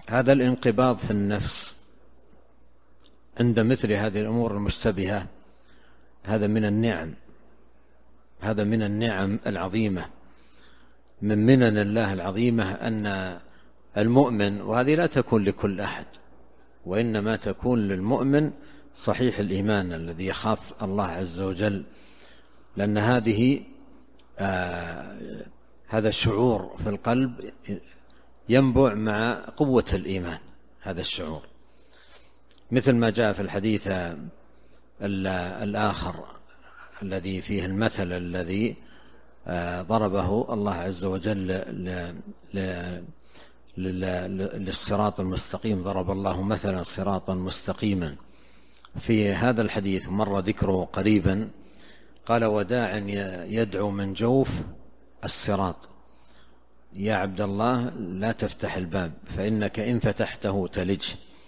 هذا الانقباض في النفس عند مثل هذه الأمور المشتبهة هذا من النعم العظيمة، من منن الله العظيمة أن المؤمن، وهذه لا تكون لكل أحد، وإنما تكون للمؤمن صحيح الإيمان الذي يخاف الله عز وجل، لأن هذا الشعور في القلب ينبع مع قوة الإيمان، هذا الشعور، مثل ما جاء في الحديث الآخر الذي فيه المثل الذي ضربه الله عز وجل للصراط المستقيم، ضرب الله مثلا صراطا مستقيما. في هذا الحديث مر ذكره قريبا، قال: وداع يدعو من جوف الصراط، يا عبد الله لا تفتح الباب فإنك إن فتحته تلج.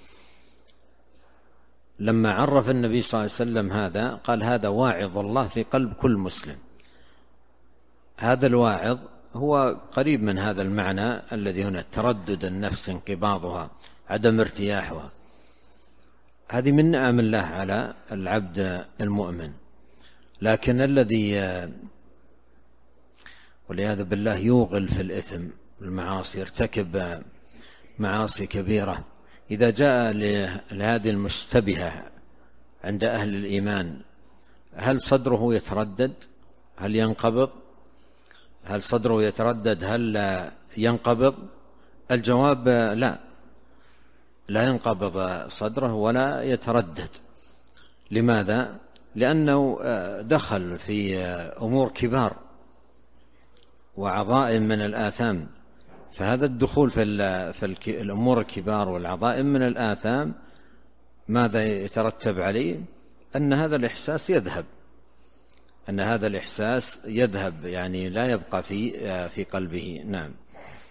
لما عرف النبي صلى الله عليه وسلم هذا قال: هذا واعظ الله في قلب كل مسلم. هذا الواعظ هو قريب من هذا المعنى الذي هنا، تردد النفس، انقباضها، عدم ارتياحها، هذه من نعم الله على العبد المؤمن. لكن الذي والعياذ بالله يوغل في الإثم والمعاصي، يرتكب معاصي كبيرة، إذا جاء لهذه المشتبهة عند أهل الإيمان، هل صدره يتردد؟ هل ينقبض؟ هل صدره يتردد؟ هل ينقبض؟ الجواب لا ينقبض صدره ولا يتردد. لماذا؟ لأنه دخل في أمور كبار وعظائم من الآثام، فهذا الدخول في الأمور الكبار والعظائم من الآثام ماذا يترتب عليه؟ أن هذا الإحساس يذهب، يعني لا يبقى في قلبه. نعم.